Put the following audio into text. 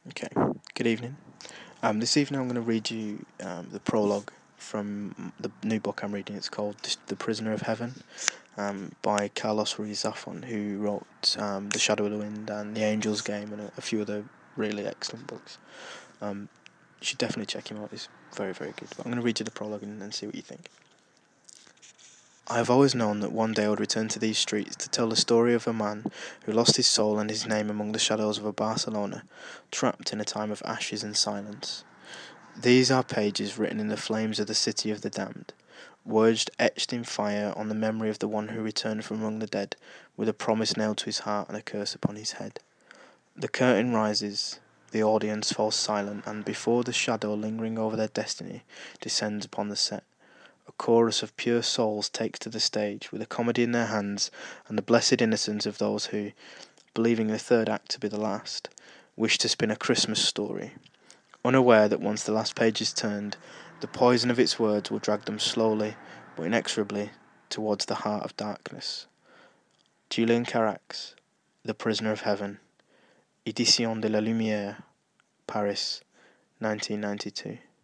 Okay, good evening. This evening I'm going to read you the prologue from the new book I'm reading. It's called The Prisoner of Heaven by Carlos Ruiz Zafón, who wrote The Shadow of the Wind and The Angel's Game and a few other really excellent books. You should definitely check him out, he's very, very good. But I'm going to read you the prologue and see what you think. I have always known that one day I would return to these streets to tell the story of a man who lost his soul and his name among the shadows of a Barcelona, trapped in a time of ashes and silence. These are pages written in the flames of the city of the damned, words etched in fire on the memory of the one who returned from among the dead, with a promise nailed to his heart and a curse upon his head. The curtain rises, the audience falls silent, and before the shadow lingering over their destiny descends upon the set, a chorus of pure souls takes to the stage, with a comedy in their hands, and the blessed innocence of those who, believing the third act to be the last, wish to spin a Christmas story, unaware that once the last page is turned, the poison of its words will drag them slowly but inexorably towards the heart of darkness. Julian Carax, The Prisoner of Heaven, Éditions de la Lumière, Paris, 1992.